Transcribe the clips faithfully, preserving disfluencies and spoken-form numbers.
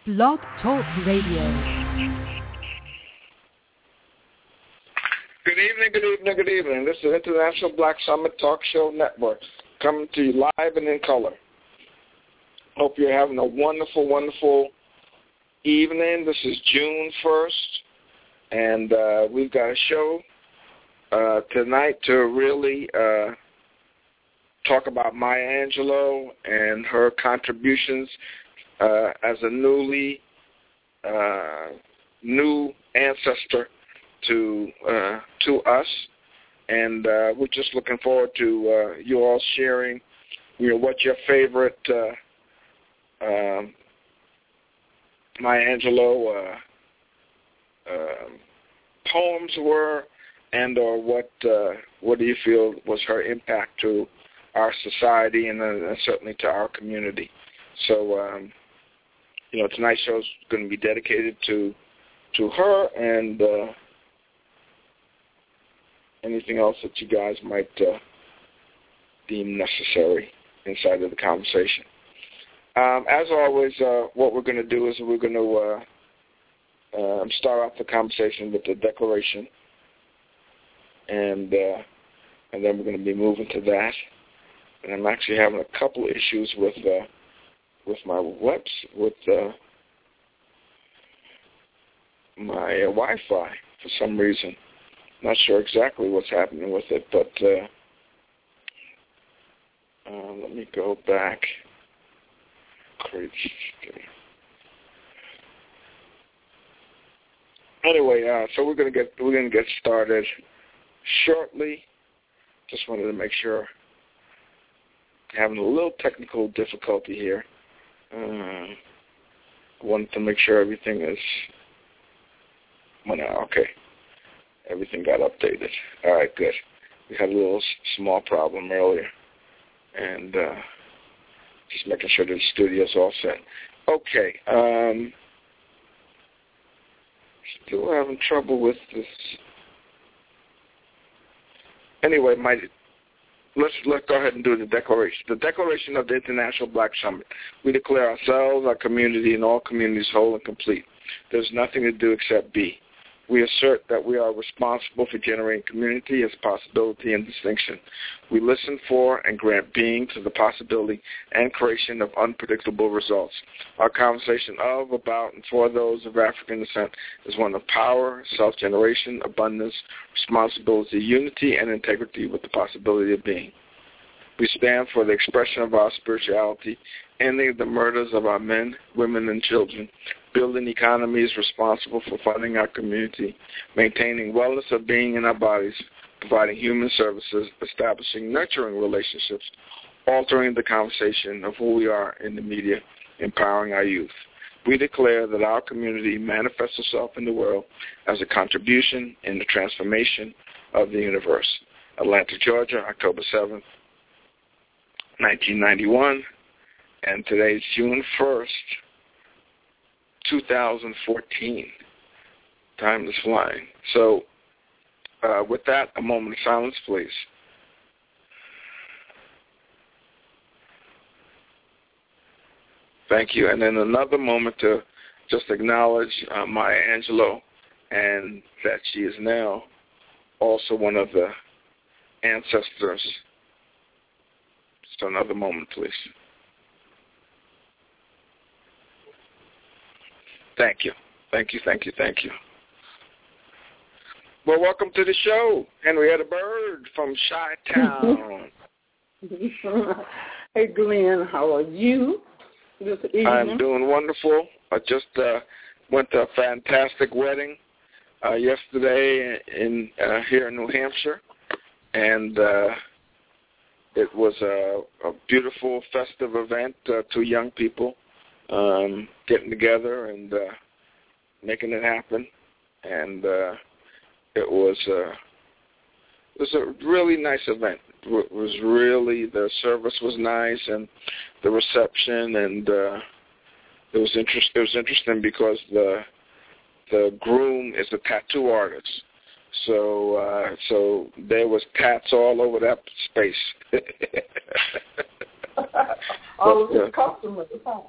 Blog Talk Radio. Good evening, good evening, good evening. This is International Black Summit Talk Show Network coming to you live and in color. Hope you're having a wonderful, wonderful evening. This is June first, and uh, we've got a show uh, tonight to really uh, talk about Maya Angelou and her contributions uh, as a newly uh, new ancestor to uh, to us, and uh, we're just looking forward to uh, you all sharing, you know, what your favorite uh, um, Maya Angelou uh, uh, poems were, and or what uh, what do you feel was her impact to our society and, uh, and certainly to our community. So, um, you know, tonight's show is going to be dedicated to to her and uh, anything else that you guys might uh, deem necessary inside of the conversation. Um, as always, uh, what we're going to do is we're going to uh, uh, start off the conversation with the declaration, and uh, and then we're going to be moving to that. And I'm actually having a couple of issues with uh, with my webs with uh, my uh, Wi-Fi for some reason. Not sure exactly what's happening with it, but uh, uh, let me go back. Great. Anyway, uh, so we're gonna get we're gonna get started shortly. Just wanted to make sure. Having a little technical difficulty here. Uh, wanted to make sure everything is. Well, no, okay. Everything got updated. All right, good. We had a little small problem earlier, and uh, just making sure that the studio's all set. Okay. Um, still having trouble with this. Anyway, my let's let's go ahead and do the declaration. The Declaration of the International Black Summit. We declare ourselves, our community, and all communities whole and complete. There's nothing to do except be. We assert that we are responsible for generating community as possibility and distinction. We listen for and grant being to the possibility and creation of unpredictable results. Our conversation of, about, and for those of African descent is one of power, self-generation, abundance, responsibility, unity, and integrity with the possibility of being. We stand for the expression of our spirituality, ending the murders of our men, women, and children, building economies responsible for funding our community, maintaining wellness of being in our bodies, providing human services, establishing nurturing relationships, altering the conversation of who we are in the media, empowering our youth. We declare that our community manifests itself in the world as a contribution in the transformation of the universe. Atlanta, Georgia, October seventh, nineteen ninety-one, and today's June first, two thousand fourteen. Time is flying. So uh, with that, a moment of silence, please. Thank you. And then another moment to just acknowledge uh, Maya Angelou, and that she is now also one of the ancestors. So another moment, please. Thank you. Thank you, thank you, thank you. Well, welcome to the show, Henrietta Bird from Chi-Town. Hey, Glenn, how are you this evening? I'm doing wonderful. I just uh, went to a fantastic wedding uh, yesterday in uh, here in New Hampshire, and uh, it was a, a beautiful, festive event. Uh, two young people um, getting together and uh, making it happen, and uh, it was uh, it was a really nice event. It was really, the service was nice, and the reception, and uh, it was interest. It was interesting because the the groom is a tattoo artist. So uh, so there was tats all over that space. All of his customers.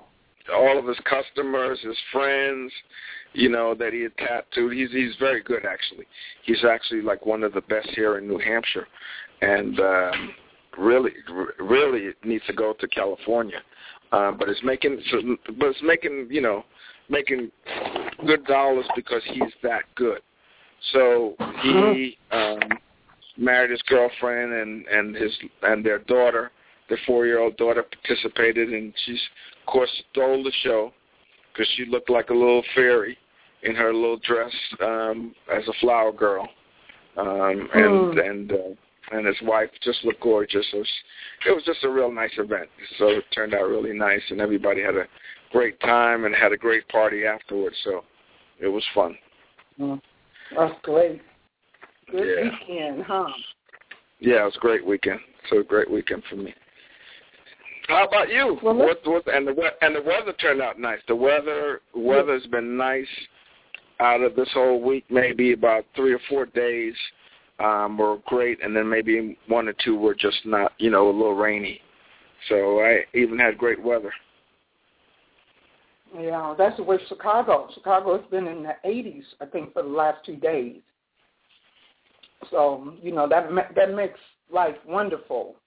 all of his customers, his friends, you know, that he had tattooed. He's he's very good, actually. He's actually like one of the best here in New Hampshire, and um, really, really needs to go to California. Uh, but it's making, but it's making, you know, making good dollars because he's that good. So he um, married his girlfriend, and, and his and their daughter, their four-year-old daughter, participated, and she's, of course, stole the show because she looked like a little fairy in her little dress um, as a flower girl, um, and mm. and uh, and his wife just looked gorgeous. It was, it was just a real nice event. So it turned out really nice, and everybody had a great time and had a great party afterwards. So it was fun. Mm. That's great. Good yeah. weekend, huh? Yeah, it was a great weekend. So a great weekend for me. How about you? Well, what, what, and the and the weather turned out nice. The weather weather's been nice out of this whole week. Maybe about three or four days um, were great, and then maybe one or two were just not, you know, a little rainy. So I even had great weather. Yeah, that's the way Chicago. Chicago has been in the eighties, I think, for the last two days. So, you know, that that makes life wonderful.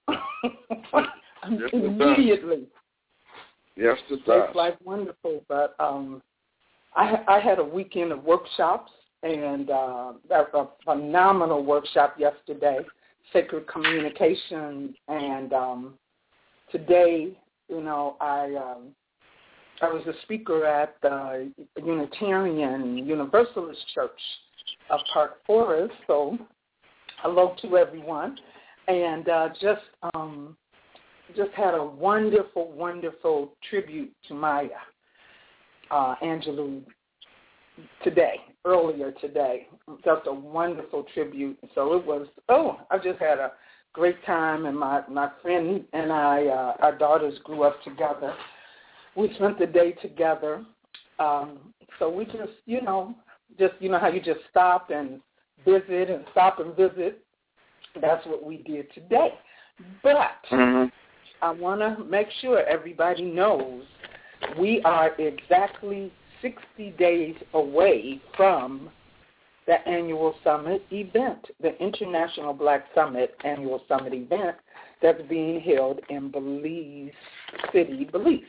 Yes, Immediately. Yes, it does. Makes life wonderful. But um, I, I had a weekend of workshops, and uh, that was a phenomenal workshop yesterday, Sacred Communication. And um, today, you know, I um, I was a speaker at the Unitarian Universalist Church of Park Forest, so hello to everyone. And uh, just um, just had a wonderful, wonderful tribute to Maya uh, Angelou today, earlier today. Just a wonderful tribute. So it was, oh, I just had a great time, and my, my friend and I, uh, our daughters grew up together. We spent the day together. Um, so we just, you know, just, you know how you just stop and visit and stop and visit. That's what we did today. But mm-hmm. I want to make sure everybody knows we are exactly sixty days away from the annual summit event, the International Black Summit annual summit event that's being held in Belize City, Belize,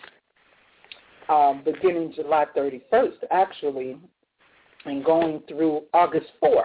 um, beginning July thirty-first, actually, and going through August fourth.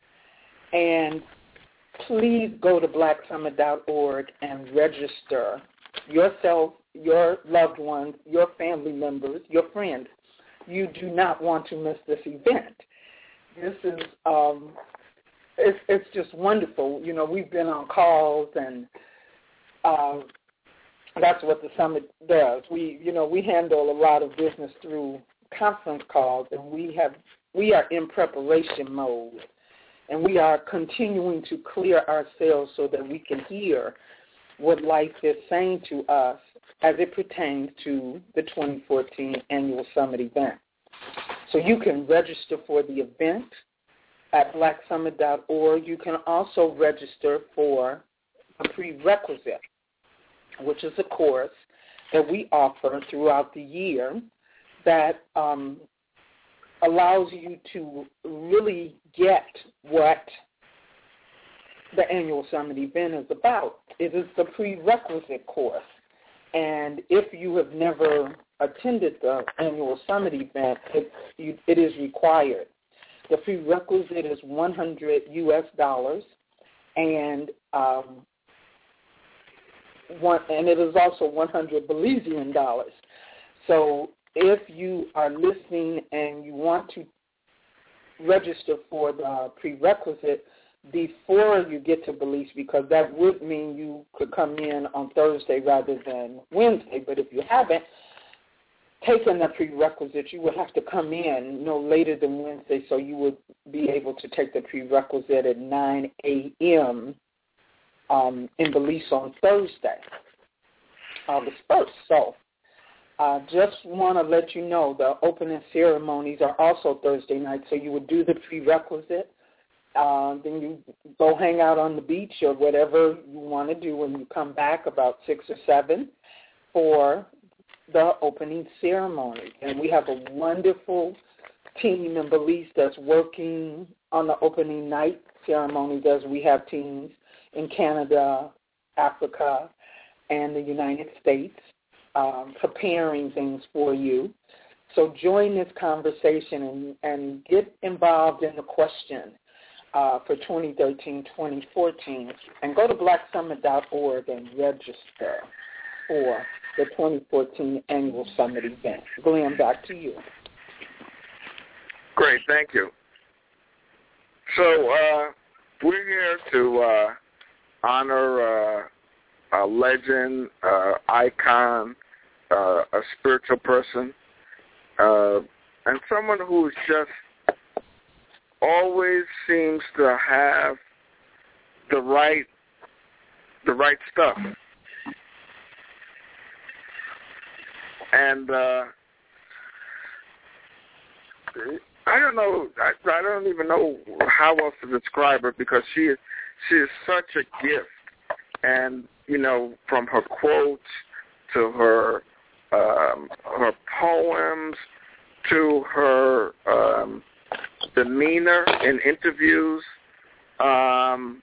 And please go to black summit dot org and register yourself, your loved ones, your family members, your friends. You do not want to miss this event. This is, um, it's, it's just wonderful. You know, we've been on calls, and uh, that's what the summit does. We, you know, we handle a lot of business through conference calls, and we have, we are in preparation mode. And we are continuing to clear ourselves so that we can hear what life is saying to us as it pertains to the twenty fourteen Annual Summit event. So you can register for the event at black summit dot org. You can also register for a prerequisite, which is a course that we offer throughout the year that um, allows you to really get what the Annual Summit event is about. It is the prerequisite course. And if you have never attended the Annual Summit event, it, you, it is required. The prerequisite is one hundred U S dollars, and um, one, and it is also one hundred Belizean dollars. So if you are listening and you want to register for the prerequisite before you get to Belize, because that would mean you could come in on Thursday rather than Wednesday. But if you haven't taken the prerequisite, you would have to come in no later than Wednesday, so you would be able to take the prerequisite at nine a.m. Um, in Belize on Thursday, August first. So I uh, just want to let you know the opening ceremonies are also Thursday night, so you would do the prerequisite. Uh, then you go hang out on the beach or whatever you want to do when you come back about six or seven for the opening ceremony. And we have a wonderful team in Belize that's working on the opening night ceremonies, as we have teams in Canada, Africa, and the United States um, preparing things for you. So join this conversation and, and get involved in the question uh, for twenty thirteen twenty fourteen. And go to black summit dot org and register for the twenty fourteen Annual Summit event. Glenn, back to you. Great, thank you. So uh, we're here to uh, honor uh, a legend, uh, icon, uh, a spiritual person, uh, and someone who just always seems to have the right, the right stuff. And uh, I don't know. I, I don't even know how else to describe her, because she is she is such a gift. And you know, from her quotes to her um, her poems to her um, demeanor in interviews, um,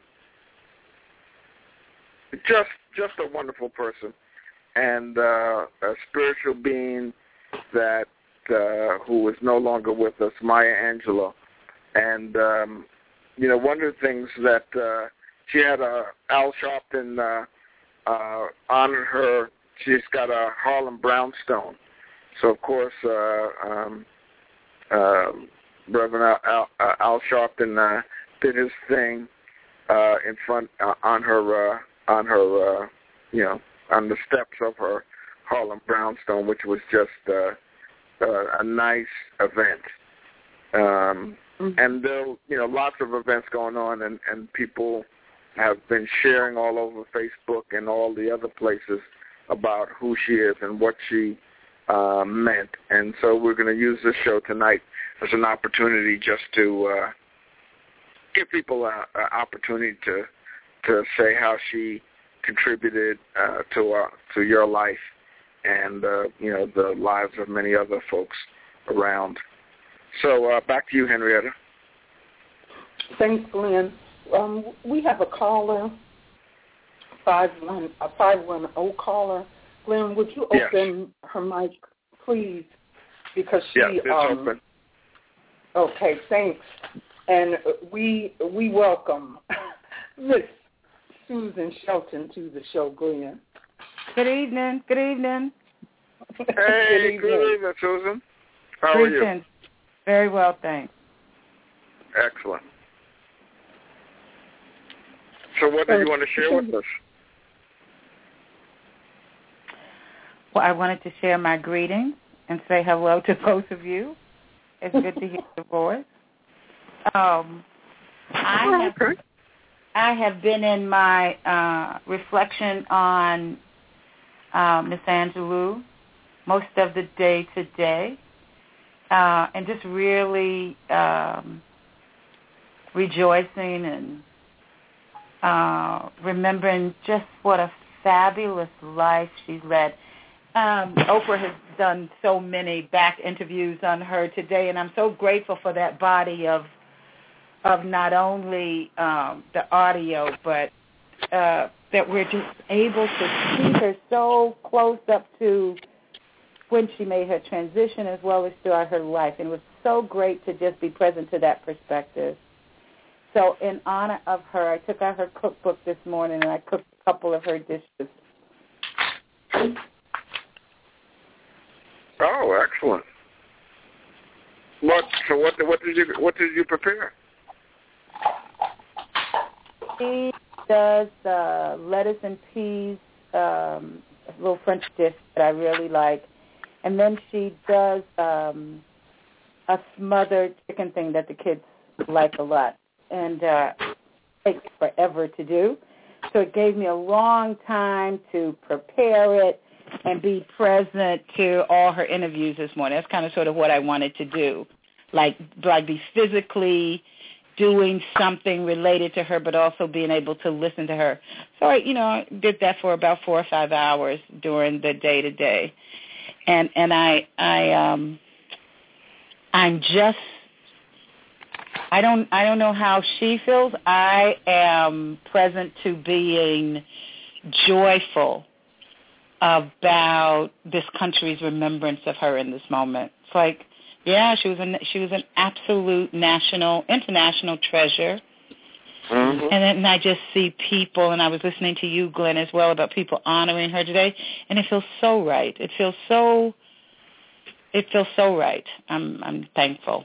just just a wonderful person, and uh, a spiritual being that. Uh, who is no longer with us, Maya Angelou. And, um, you know, one of the things that uh, she had a, Al Sharpton uh, uh, honored her. She's got a Harlem Brownstone. So, of course, uh, um, uh, Reverend Al, Al, Al Sharpton uh, did his thing uh, in front, uh, on her, uh, on her, uh, you know, on the steps of her Harlem Brownstone, which was just... Uh, Uh, a nice event, um, mm-hmm. and there, you know, lots of events going on, and, and people have been sharing all over Facebook and all the other places about who she is and what she uh, meant. And so we're going to use this show tonight as an opportunity just to uh, give people an opportunity to to say how she contributed uh, to uh, to your life. And, uh, you know, the lives of many other folks around. So uh, back to you, Henrietta. Thanks, Glenn. Um, we have a caller, five one, a five one zero caller. Glenn, would you open yes. her mic, please? Because she... Yes, it's um, open. Okay, thanks. And we we welcome Miss Susan Shelton to the show, Glenn. Good evening. Good evening. Hey, good evening, good evening Susan. How Greetings. are you? Very well, thanks. Excellent. So what did you want to share with us? Well, I wanted to share my greetings and say hello to both of you. It's good to hear your voice. Um, I have, I have been in my uh, reflection on uh, Miss Angelou most of the day today, uh, and just really um, rejoicing and uh, remembering just what a fabulous life she's led. Um, Oprah has done so many back interviews on her today, and I'm so grateful for that body of of not only um, the audio, but uh, that we're just able to see her so close up to when she made her transition as well as throughout her life. And it was so great to just be present to that perspective. So in honor of her, I took out her cookbook this morning and I cooked a couple of her dishes. Oh, excellent. What? So what? What did you? What did you prepare? She does uh, lettuce and peas, um, a little French dish that I really like, and then she does um, a smothered chicken thing that the kids like a lot, and uh, it takes forever to do. So it gave me a long time to prepare it and be present to all her interviews this morning. That's kind of sort of what I wanted to do, like like be physically doing something related to her, but also being able to listen to her. So I, you know, did that for about four or five hours during the day-to-day. and and I I um I'm just I don't I don't know how she feels. I am present to being joyful about this country's remembrance of her in this moment. It's like, yeah, she was an she was an absolute national, international treasure. Mm-hmm. And then I just see people, and I was listening to you, Glenn, as well, about people honoring her today, and it feels so right. It feels so, it feels so right. I'm I'm thankful.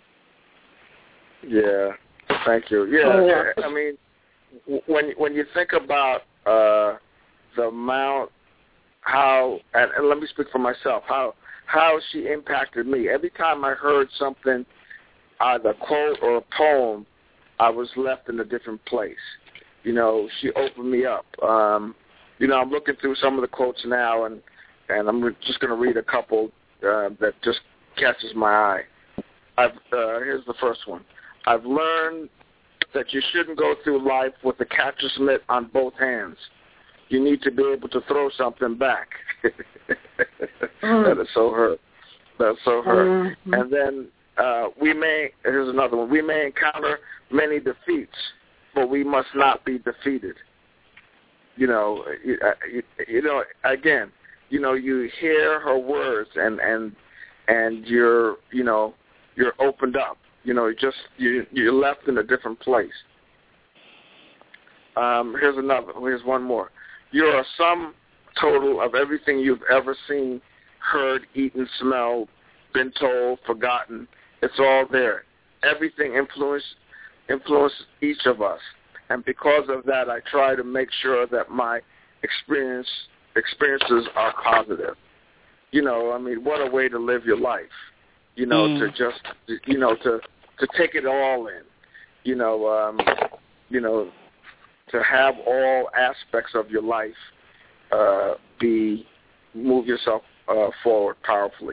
Yeah, thank you. Yeah, I mean, when when you think about uh, the amount, how, and, and let me speak for myself, how how she impacted me. Every time I heard something, either quote or a poem, I was left in a different place. You know, she opened me up. Um, you know, I'm looking through some of the quotes now, and, and I'm just going to read a couple uh, that just catches my eye. I've, uh, here's the first one. I've learned that you shouldn't go through life with a catcher's mitt on both hands. You need to be able to throw something back. mm. That is so her. That's so her. Mm-hmm. And then uh, we may, here's another one, we may encounter many defeats, but we must not be defeated. You know, you, you, you know, again, you know, you hear her words and, and, and you're, you know, you're opened up. You know, just you, you're left in a different place. Um, here's another. Here's one more. You're a sum total of everything you've ever seen, heard, eaten, smelled, been told, forgotten. It's all there. Everything influence influence each of us, and because of that, I try to make sure that my experience experiences are positive. You know, I mean, what a way to live your life. You know, mm. to just, you know, to to take it all in. You know, um, you know, to have all aspects of your life uh, be move yourself uh, forward powerfully.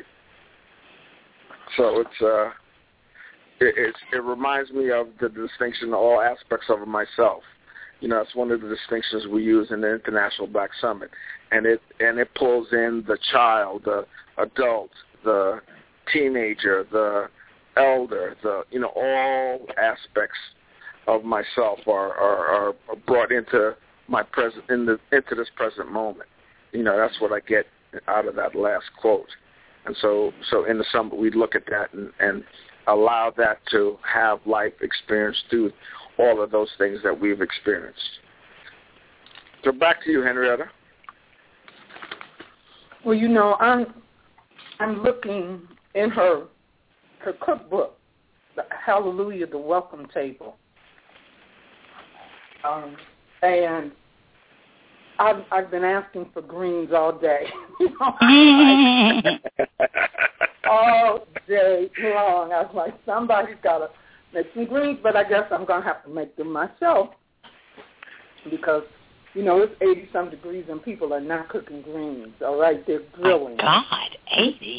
So it's uh, it, it's it reminds me of the distinction of all aspects of myself. You know, it's one of the distinctions we use in the International Black Summit, and it and it pulls in the child, the adult, the teenager, the elder, the you know all aspects of myself are, are, are brought into my present in the into this present moment. You know, that's what I get out of that last quote. And so, so in the summit, we look at that and, and allow that to have life experience through all of those things that we've experienced. So back to you, Henrietta. Well, you know, I'm I'm looking in her her cookbook, the Hallelujah, the Welcome Table. Um, and I've, I've been asking for greens all day. all day long. I was like, somebody's got to make some greens, but I guess I'm going to have to make them myself because, you know, it's eighty-some degrees and people are not cooking greens, all right? They're grilling. Oh, God, eighty?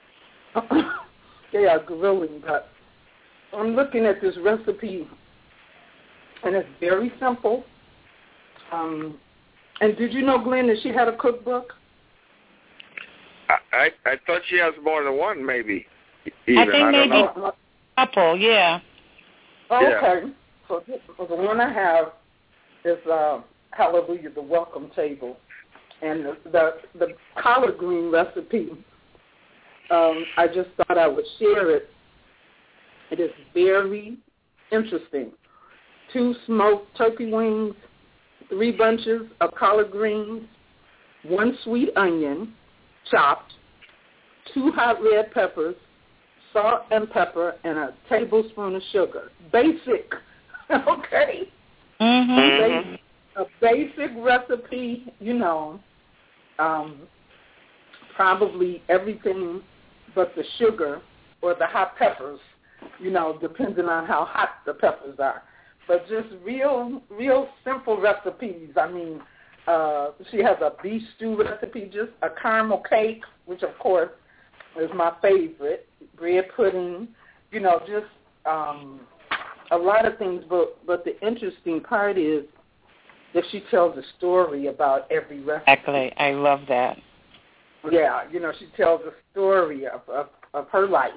They are grilling, but I'm looking at this recipe, and it's very simple. Um, and did you know, Glenn, that she had a cookbook? I, I I thought she has more than one, maybe. Even. I think I maybe know. a couple, yeah. Oh, yeah. Okay. So this, the one I have is uh, Hallelujah, the Welcome Table. And the, the, the collard green recipe, um, I just thought I would share it. It is very interesting. Two smoked turkey wings, three bunches of collard greens, one sweet onion, chopped, two hot red peppers, salt and pepper, and a tablespoon of sugar. Basic, okay? Mm-hmm. Basic, a basic recipe, you know, um, probably everything but the sugar or the hot peppers, you know, depending on how hot the peppers are. But just real, real simple recipes. I mean, uh, she has a beef stew recipe, just a caramel cake, which, of course, is my favorite, bread pudding, you know, just um, a lot of things. But, but the interesting part is that she tells a story about every recipe. Exactly. I love that. Yeah, you know, she tells a story of, of, of her life,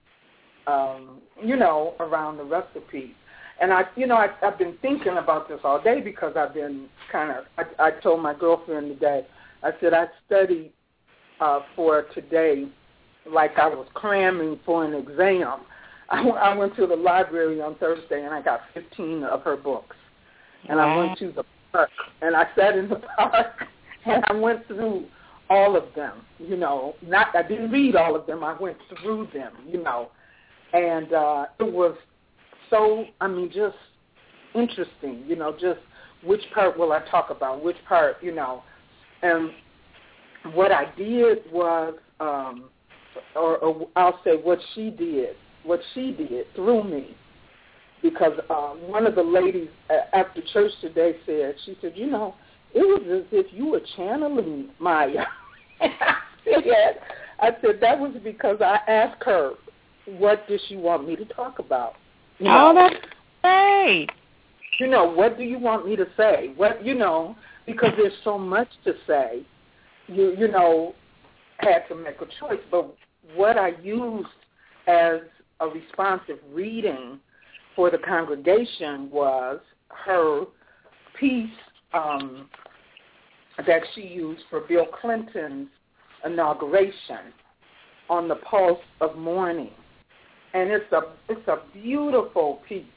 um, you know, around the recipe. And, I, you know, I, I've been thinking about this all day because I've been kind of, I, I told my girlfriend today, I said I studied uh, for today like I was cramming for an exam. I, I went to the library on Thursday and I got fifteen of her books. And wow. I went to the park and I sat in the park and I went through all of them, you know. Not I didn't read all of them. I went through them, you know. And uh, it was so, I mean, just interesting, you know, just which part will I talk about, which part, you know. And what I did was, um, or, or I'll say what she did, what she did through me. Because uh, one of the ladies after church today said, she said, you know, it was as if you were channeling Maya. I said, I said, that was because I asked her, what does she want me to talk about? You know, oh, that's great. You know, what do you want me to say? What, you know, because there's so much to say, you, you know, had to make a choice. But what I used as a responsive reading for the congregation was her piece um, that she used for Bill Clinton's inauguration on the Pulse of Mourning. And it's a it's a beautiful piece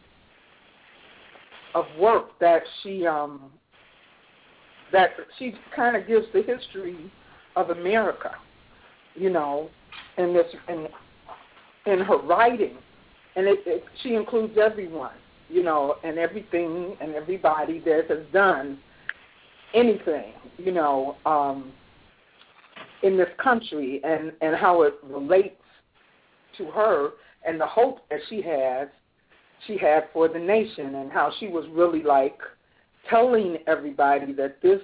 of work that she um, that she kind of gives the history of America, you know, in this in in her writing, and it, it, she includes everyone, you know, and everything and everybody that has done anything, you know, um, in this country, and, and how it relates to her and the hope that she has, she had for the nation, and how she was really like telling everybody that this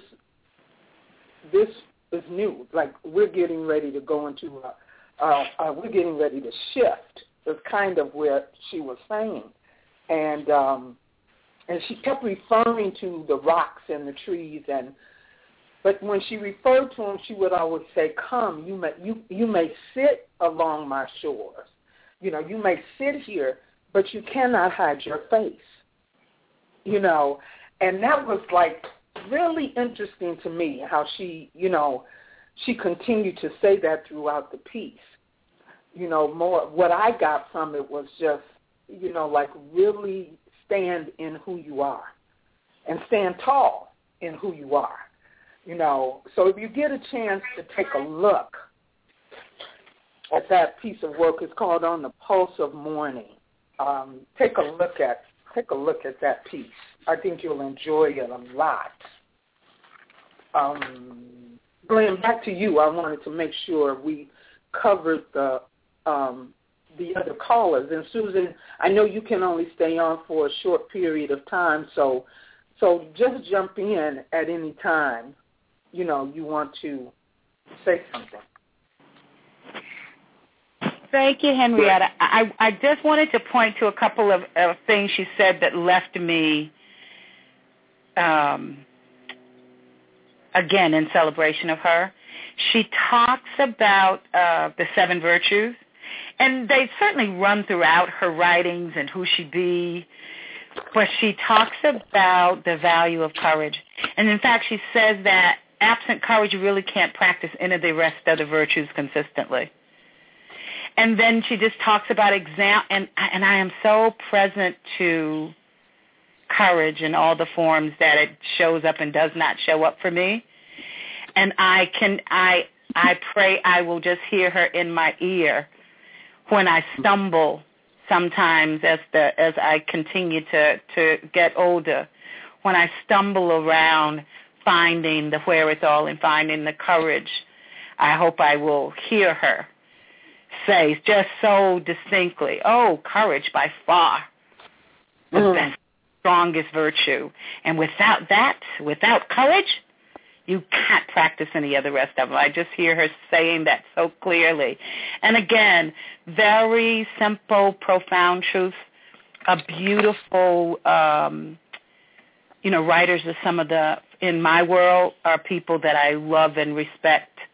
this is new. Like, we're getting ready to go into a, uh, uh, we're getting ready to shift. Is kind of where she was saying, and um, and she kept referring to the rocks and the trees, and but when she referred to them, she would always say, "Come, you may you you may sit along my shores, you know, you may sit here, but you cannot hide your face," you know, and that was like really interesting to me how she, you know, she continued to say that throughout the piece. You know, more what I got from it was just, you know, like really stand in who you are and stand tall in who you are, you know. So if you get a chance to take a look at that piece of work, it's called On the Pulse of Mourning. Um, take a look at take a look at that piece. I think you'll enjoy it a lot. Um, Glenn, back to you. I wanted to make sure we covered the Um, the other callers. And Susan, I know you can only stay on for a short period of time, so so just jump in at any time, you know, you want to say something. Thank you, Henrietta. I, I just wanted to point to a couple of uh, things she said that left me, um, again, in celebration of her. She talks about uh, the seven virtues, and they certainly run throughout her writings and who she be, but she talks about the value of courage. And in fact, she says that absent courage, you really can't practice any of the rest of the virtues consistently. And then she just talks about exam, and, and I am so present to courage in all the forms that it shows up and does not show up for me. And I can, I, I pray I will just hear her in my ear when I stumble sometimes as the as I continue to, to get older, when I stumble around finding the wherewithal and finding the courage, I hope I will hear her say just so distinctly, oh, courage by far the mm. best, strongest virtue. And without that, without courage, you can't practice any of the rest of them. I just hear her saying that so clearly. And again, very simple, profound truth. A beautiful, um, you know, writers are some of the, in my world, are people that I love and respect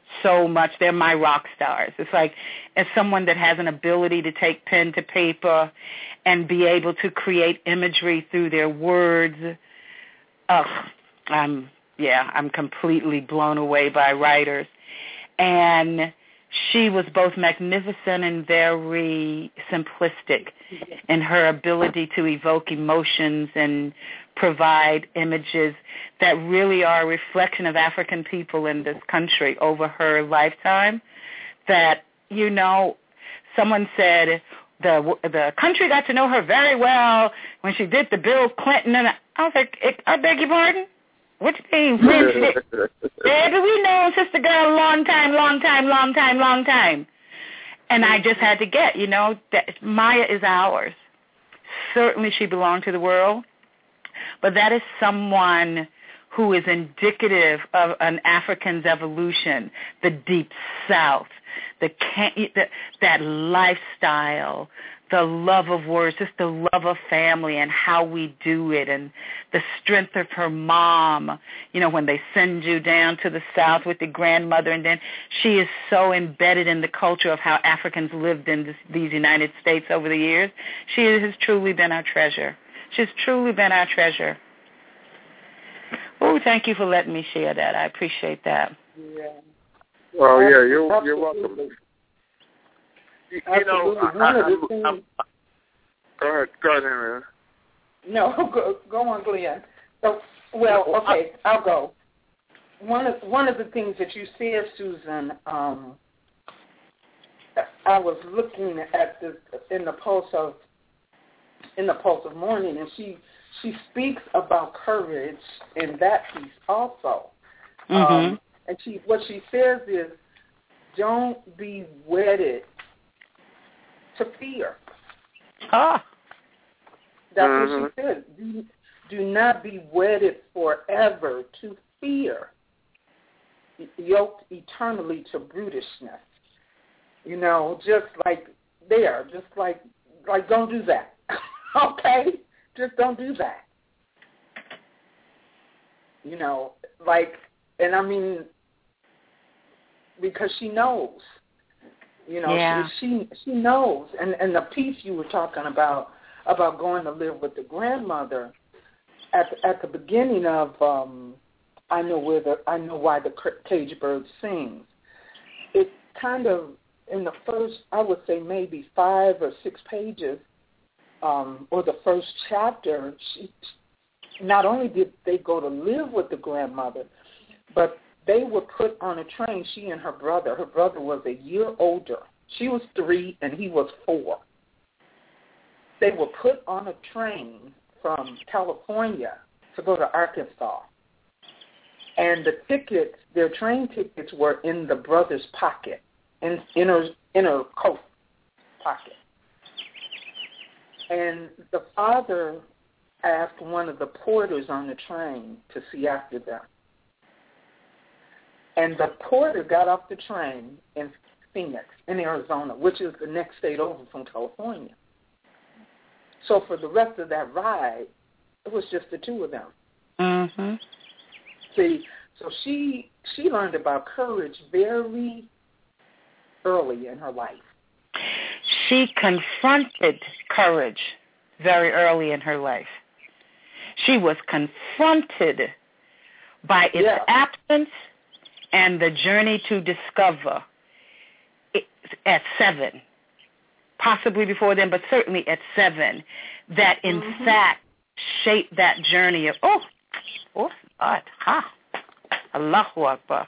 so much. They're my rock stars. It's like as someone that has an ability to take pen to paper and be able to create imagery through their words, ugh, I'm, yeah, I'm completely blown away by writers. And she was both magnificent and very simplistic in her ability to evoke emotions and provide images that really are a reflection of African people in this country over her lifetime. That, you know, someone said the the country got to know her very well when she did the Bill Clinton, and I was like, I beg your pardon? What do you mean? When she did? Baby, we know Sister Girl a long time, long time, long time, long time. And I just had to get, you know, that Maya is ours. Certainly she belonged to the world, but that is someone who is indicative of an African's evolution, the Deep South, the, the that lifestyle, the love of words, just the love of family and how we do it, and the strength of her mom, you know, when they send you down to the South with the grandmother, and then she is so embedded in the culture of how Africans lived in this, these United States over the years. She has truly been our treasure. She's truly been our treasure. Oh, thank you for letting me share that. I appreciate that. Yeah. Well, yeah, you're, you're welcome. You, you know, I, I, I, I, I, go ahead, go ahead, Henry. No, go, go on, Glenn. So, well, okay, I'll go. One of one of the things that you said, Susan, um, I was looking at the in the pulse of in the pulse of morning, and she she speaks about courage in that piece also. Mm-hmm. Um, and she what she says is, don't be wedded to fear. Ah. That's mm-hmm. what she said. Do, do not be wedded forever to fear, yoked eternally to brutishness. You know, just like there, just like, like don't do that. Okay? Just don't do that. You know, like, and I mean, because she knows. You know, yeah. she, she she knows, and and the piece you were talking about about going to live with the grandmother at the, at the beginning of um, I know where the I know why the cage bird sings. It kind of in the first I would say maybe five or six pages, um, or the first chapter. She, not only did they go to live with the grandmother, but they were put on a train, she and her brother. Her brother was a year older. She was three and he was four. They were put on a train from California to go to Arkansas. And the tickets, their train tickets were in the brother's pocket, in inner, inner coat pocket. And the father asked one of the porters on the train to see after them. And the porter got off the train in Phoenix, in Arizona, which is the next state over from California. So for the rest of that ride, it was just the two of them. Mm-hmm. See, so she she learned about courage very early in her life. She confronted courage very early in her life. She was confronted by its yeah. absence and the journey to discover it, at seven, possibly before then, but certainly at seven, that in mm-hmm. fact shaped that journey of, oh, oh, God, ha, Allahu Akbar.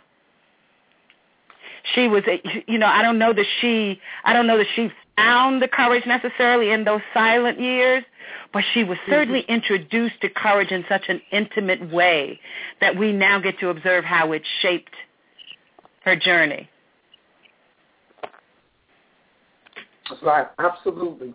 She was, a, you know, I don't know that she, I don't know that she found the courage necessarily in those silent years, but she was certainly mm-hmm. introduced to courage in such an intimate way that we now get to observe how it shaped her journey. Right, absolutely.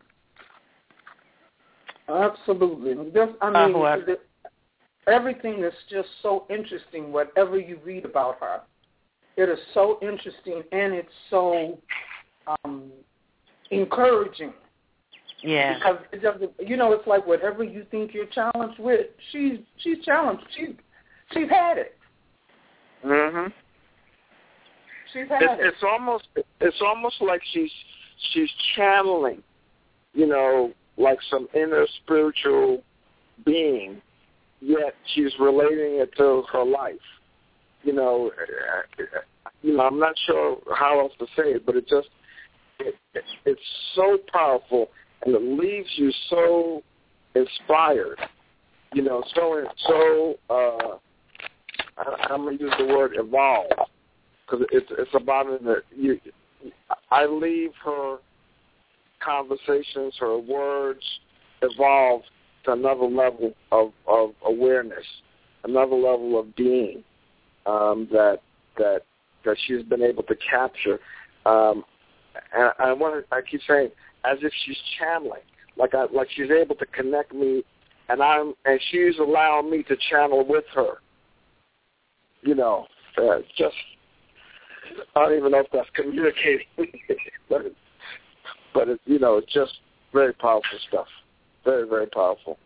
Absolutely. This, I mean, uh, the, everything is just so interesting, whatever you read about her. It is so interesting, and it's so um, encouraging. Yeah. Because it doesn't, you know, it's like whatever you think you're challenged with, she's she's challenged. She she's had it. Mhm. She's had it, it. It's almost it's almost like she's she's channeling, you know, like some inner spiritual being, yet she's relating it to her life. You know, you know, I'm not sure how else to say it, but it just it, it, it's so powerful, and it leaves you so inspired. You know, so so. Uh, I, I'm gonna use the word evolve because it's it's about in the. You, I leave her conversations, her words, evolve to another level of, of awareness, another level of being um, that that that she's been able to capture. Um, and I want to, I keep saying, as if she's channeling, like I, like she's able to connect me, and I'm and she's allowing me to channel with her. You know, uh, just I don't even know if that's communicating, but it, but it, you know, it's just very powerful stuff. Very, very powerful.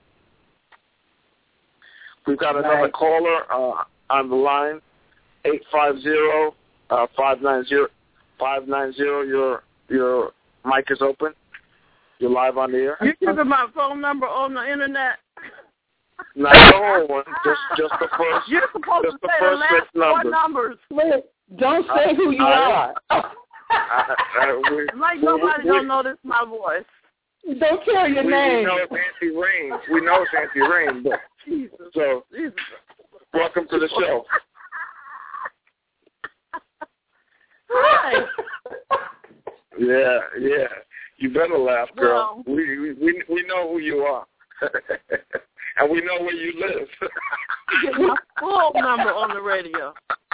We've got another right. caller uh, on the line, eight five zero, five nine zero, five nine zero. Your your mic is open. You're live on the air. You giving my phone number on the internet? Not the whole one, just just the first. You're supposed just to the say first the last six four numbers. numbers. Don't say I, who you I, are. I, I, we, like we, nobody we, don't notice my voice. Don't tell your we, name. We know it's Auntie Rain. We know it's Auntie Rain, but Jesus. so Jesus. welcome to the show. Hi. Yeah, yeah. You better laugh, girl. Well, we, we we know who you are, and we know where you live. Get my full number on the radio.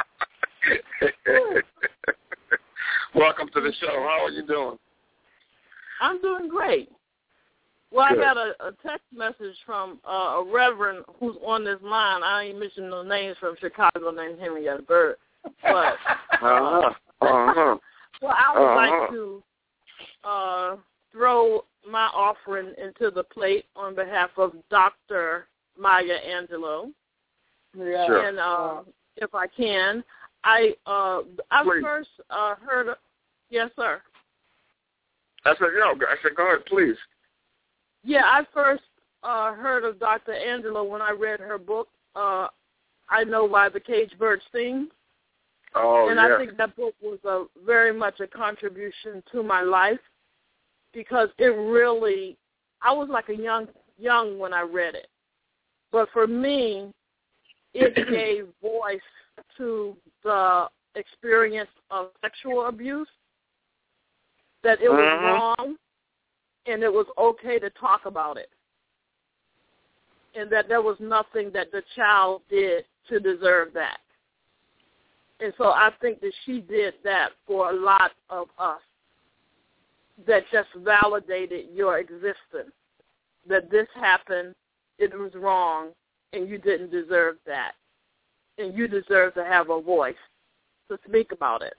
Welcome to the show. How are you doing? I'm doing great. Well, Good. I got a, a text message from uh, a reverend who's on this line. I ain't mentioned no names from Chicago named Henrietta Bird. But, uh-huh. Uh-huh. well, I would uh-huh. like to uh, throw my offering into the plate on behalf of Doctor Maya Angelou. Yeah. Sure. And uh, if I can, I uh, I Please. first uh, heard of, yes, sir. I said, no, I said, go ahead, please. Yeah, I first uh, heard of Doctor Angelou when I read her book, uh, I Know Why the Caged Bird Sings. Oh, and yeah. I think that book was a, very much a contribution to my life because it really, I was like a young young when I read it. But for me, it gave voice to the experience of sexual abuse, that it was uh-huh. wrong and it was okay to talk about it, and that there was nothing that the child did to deserve that. And so I think that she did that for a lot of us, that just validated your existence, that this happened, it was wrong, and you didn't deserve that. And you deserve to have a voice to speak about it.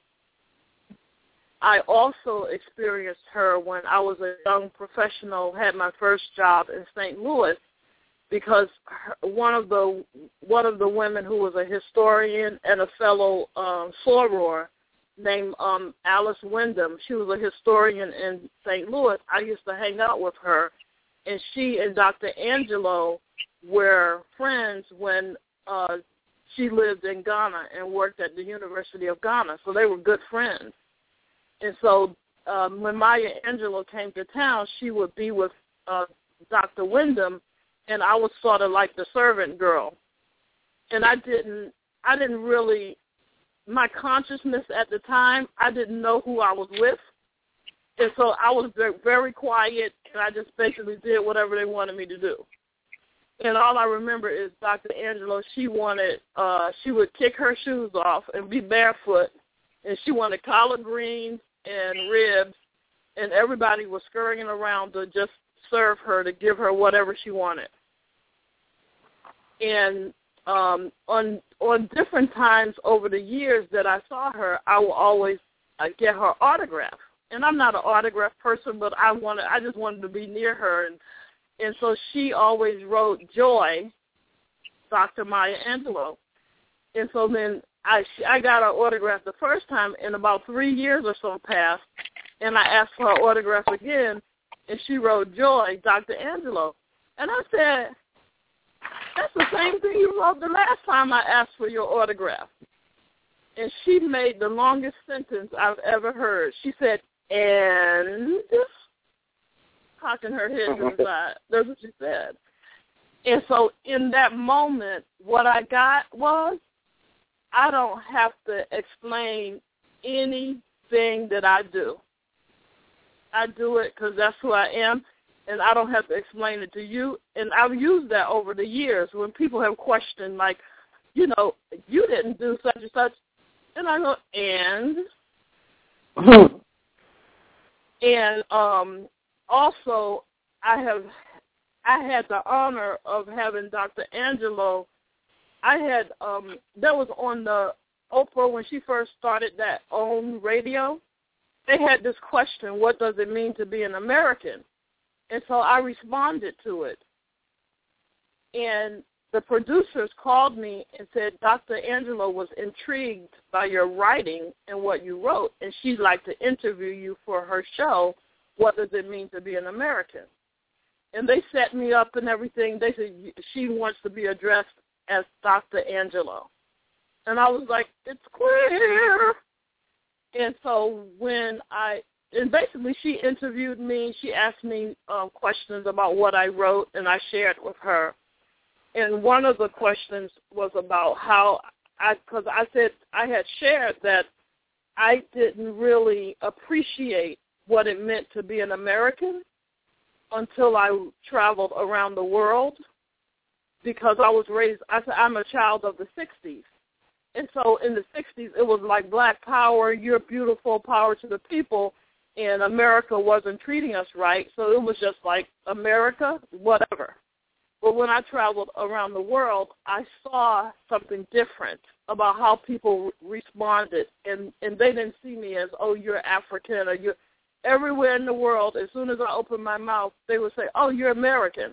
I also experienced her when I was a young professional, had my first job in Saint Louis, because her, one of the one of the women who was a historian and a fellow um, soror named um, Alice Wyndham, she was a historian in Saint Louis. I used to hang out with her, and she and Doctor Angelou were friends when uh, she lived in Ghana and worked at the University of Ghana, so they were good friends. And so um, when Maya Angelou came to town, she would be with uh, Doctor Wyndham, and I was sort of like the servant girl. And I didn't, I didn't really, my consciousness at the time, I didn't know who I was with. And so I was very, very quiet, and I just basically did whatever they wanted me to do. And all I remember is Doctor Angelou, she wanted, uh, she would kick her shoes off and be barefoot, and she wanted collard greens and ribs, and everybody was scurrying around to just serve her, to give her whatever she wanted. And um, on on different times over the years that I saw her, I will always uh, get her autograph. And I'm not an autograph person, but I wanted, I just wanted to be near her. And, and so she always wrote Joy, Doctor Maya Angelou. And so then I I got her autograph the first time, and about three years or so passed, and I asked for her autograph again, and she wrote Joy, Doctor Angelo. And I said, that's the same thing you wrote the last time I asked for your autograph. And she made the longest sentence I've ever heard. She said, and, cocking her head to the side. That's what she said. And so in that moment, what I got was, I don't have to explain anything that I do. I do it because that's who I am, and I don't have to explain it to you. And I've used that over the years when people have questioned, like, you know, you didn't do such and such. And I go, and? and um, also, I have, I had the honor of having Doctor Angelo. I had, um, that was on the Oprah when she first started that OWN radio. They had this question, what does it mean to be an American? And so I responded to it. And the producers called me and said, Doctor Angelo was intrigued by your writing and what you wrote, and she'd like to interview you for her show, What Does It Mean to Be an American? And they set me up and everything. They said, she wants to be addressed as Doctor Angelo. And I was like, it's queer. And so when I, and basically she interviewed me, she asked me um, questions about what I wrote, and I shared with her. And one of the questions was about how I, because I said I had shared that I didn't really appreciate what it meant to be an American until I traveled around the world, because I was raised, I said I'm a child of the sixties. And so in the sixties, it was like Black Power, you're beautiful, power to the people, and America wasn't treating us right. So it was just like, America, whatever. But when I traveled around the world, I saw something different about how people responded. And, and they didn't see me as, oh, you're African, or you're everywhere in the world. As soon as I opened my mouth, they would say, oh, you're American.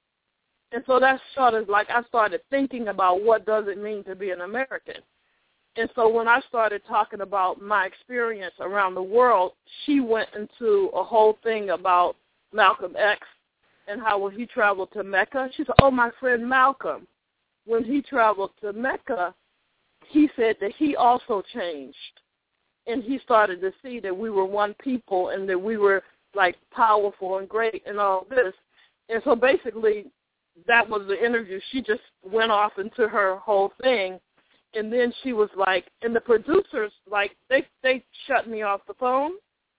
And so that sort of like I started thinking about what does it mean to be an American. And so when I started talking about my experience around the world, she went into a whole thing about Malcolm X and how when he traveled to Mecca, she said, oh, my friend Malcolm, when he traveled to Mecca, he said that he also changed. And he started to see that we were one people and that we were, like, powerful and great and all this. And so basically that was the interview. She just went off into her whole thing. And then she was like, and the producers, like, they, they shut me off the phone.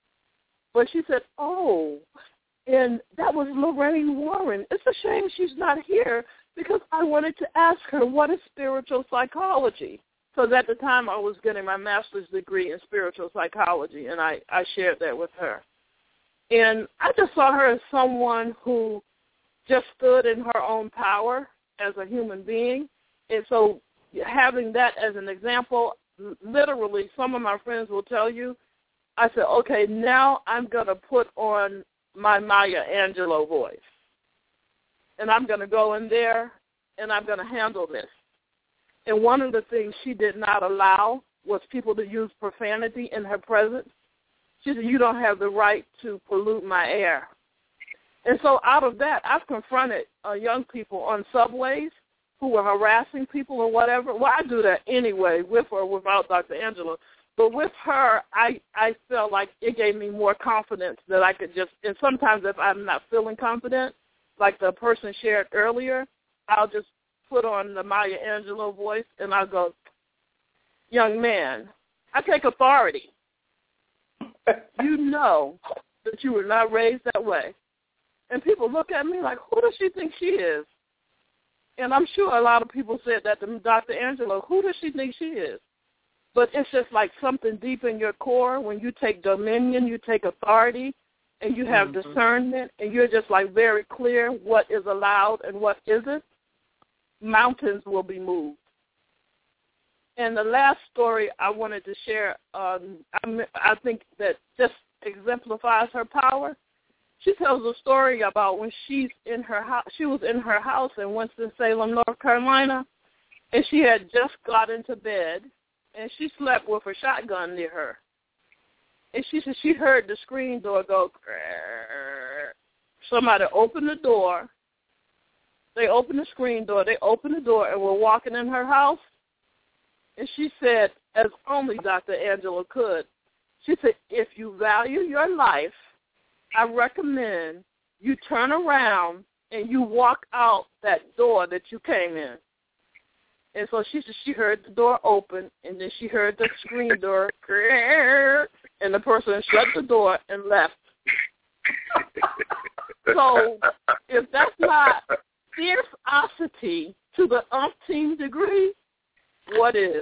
But she said, oh, and that was Lorraine Warren. It's a shame she's not here because I wanted to ask her what is spiritual psychology. Because at the time I was getting my master's degree in spiritual psychology, and I, I shared that with her. And I just saw her as someone who just stood in her own power as a human being. And so having that as an example, literally some of my friends will tell you, I said, okay, now I'm going to put on my Maya Angelou voice. And I'm going to go in there, and I'm going to handle this. And one of the things she did not allow was people to use profanity in her presence. She said, you don't have the right to pollute my air. And so out of that, I've confronted uh, young people on subways who were harassing people or whatever. Well, I do that anyway, with or without Doctor Angelo. But with her, I, I felt like it gave me more confidence that I could just, and sometimes if I'm not feeling confident, like the person shared earlier, I'll just put on the Maya Angelou voice and I'll go, young man, I take authority. You know that you were not raised that way. And people look at me like, who does she think she is? And I'm sure a lot of people said that to Doctor Angelo, who does she think she is? But it's just like something deep in your core when you take dominion, you take authority, and you have mm-hmm. discernment, and you're just like very clear what is allowed and what isn't, mountains will be moved. And the last story I wanted to share, um, I, I think that just exemplifies her power. She tells a story about when she's in her house. She was in her house in Winston-Salem, North Carolina, and she had just got into bed, and she slept with a shotgun near her. And she said she heard the screen door go, grrr. Somebody opened the door. They opened the screen door. They opened the door and were walking in her house. And she said, as only Doctor Angela could, she said, if you value your life, I recommend you turn around and you walk out that door that you came in. And so she said she heard the door open, and then she heard the screen door, and the person shut the door and left. So if that's not fierceosity to the umpteenth degree, what is?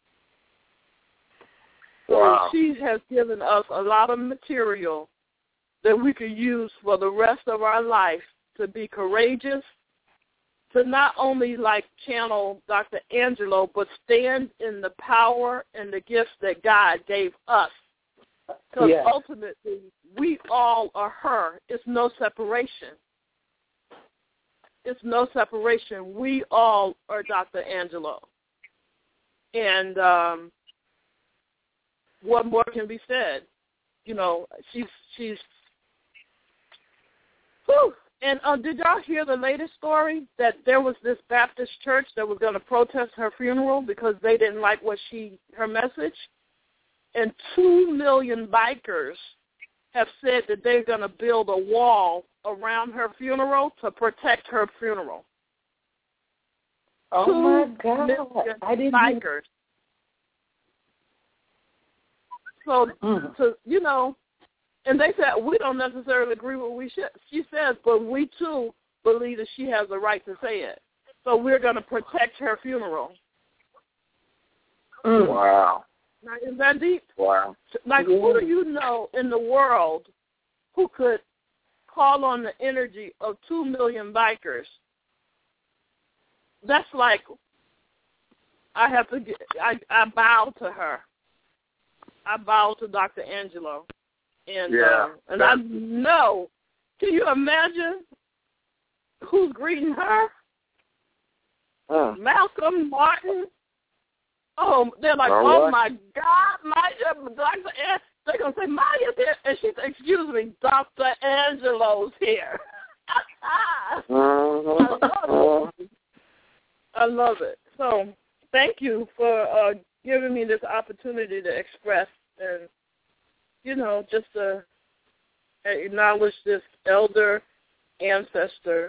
So wow. She has given us a lot of material that we could use for the rest of our life to be courageous, to not only like channel Doctor Angelo, but stand in the power and the gifts that God gave us. Because yes. ultimately, we all are her. It's no separation. It's no separation. We all are Doctor Angelo. And um, what more can be said? You know, she's, she's, whew. And uh, did y'all hear the latest story that there was this Baptist church that was going to protest her funeral because they didn't like what she, her message? And two million bikers have said that they're going to build a wall around her funeral to protect her funeral. Oh, two my God. I didn't bikers. So, mm. so, you know, and they said, we don't necessarily agree with what we should. She says, but we, too, believe that she has the right to say it. So we're going to protect her funeral. Mm. Wow. Now, is that deep? Wow. Like, yeah. who do you know in the world who could call on the energy of two million bikers? That's like, I have to get, I, I bow to her. I bow to Doctor Angelo. And, yeah, uh, and I know, can you imagine who's greeting her? Uh, Malcolm Martin. Oh, they're like, All oh, right. my God, Maya, Doctor An-. They're going to say, Maya's here. And she said, excuse me, Doctor Angelo's here. uh-huh. I love it. I love it. So thank you for uh, giving me this opportunity to express and, you know, just to acknowledge this elder ancestor.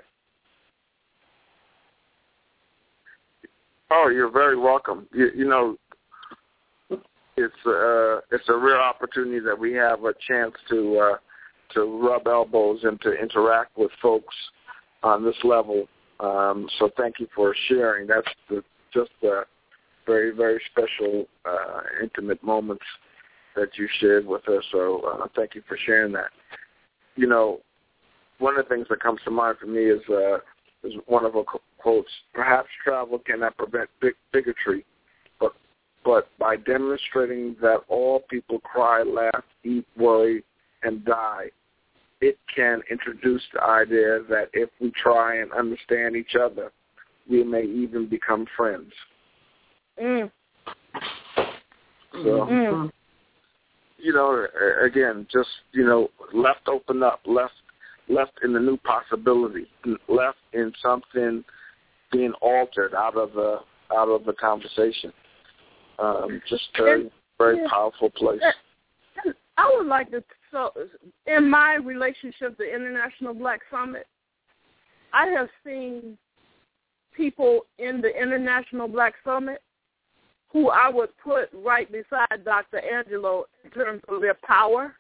Oh, you're very welcome. You, you know, it's uh, it's a real opportunity that we have a chance to uh, to rub elbows and to interact with folks on this level. Um, so thank you for sharing. That's the, just a very, very special, uh, intimate moments that you shared with us. So uh, thank you for sharing that. You know, one of the things that comes to mind for me is uh, is one of her quotes, perhaps travel cannot prevent big bigotry, but but by demonstrating that all people cry, laugh, eat, worry, and die, it can introduce the idea that if we try and understand each other, we may even become friends. Mm. So, Mm. you know, again, just, you know, left open up, left left in the new possibility, left in something being altered out of the out of the conversation. Um, just very, very yeah. powerful place. I would like to, so in my relationship, the International Black Summit, I have seen people in the International Black Summit who I would put right beside Doctor Angelo in terms of their power.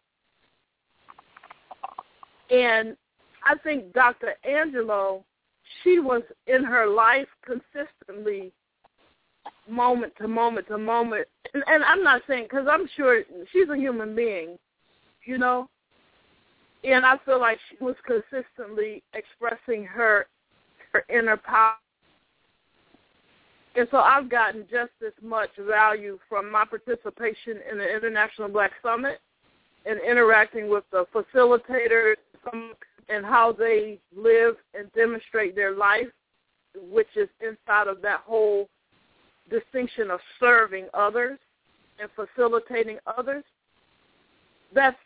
And I think Doctor Angelo, she was in her life consistently moment to moment to moment. And, and I'm not saying, because I'm sure she's a human being, you know, and I feel like she was consistently expressing her, her inner power. And so I've gotten just as much value from my participation in the International Black Summit and interacting with the facilitators and how they live and demonstrate their life, which is inside of that whole distinction of serving others. and facilitating others, that's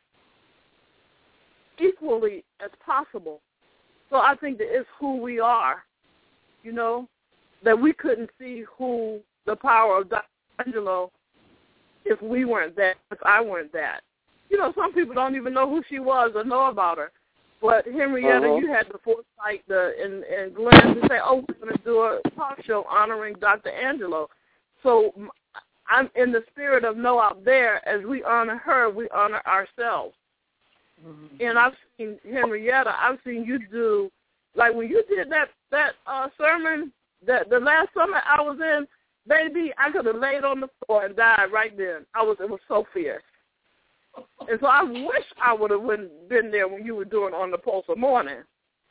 equally as possible. So I think that it's who we are, you know, that we couldn't see who the power of Doctor Angelo if we weren't that, if I weren't that. You know, some people don't even know who she was or know about her. But Henrietta, uh-huh. you had the foresight the, and, and Glenn to say, oh, we're going to do a talk show honoring Doctor Angelo. So I'm in the spirit of know out there, as we honor her, we honor ourselves. Mm-hmm. And I've seen Henrietta, I've seen you do, like when you did that, that uh, sermon, that the last summit I was in, baby, I could have laid on the floor and died right then. I was, it was so fierce. And so I wish I would have been there when you were doing On the Pulse of Morning.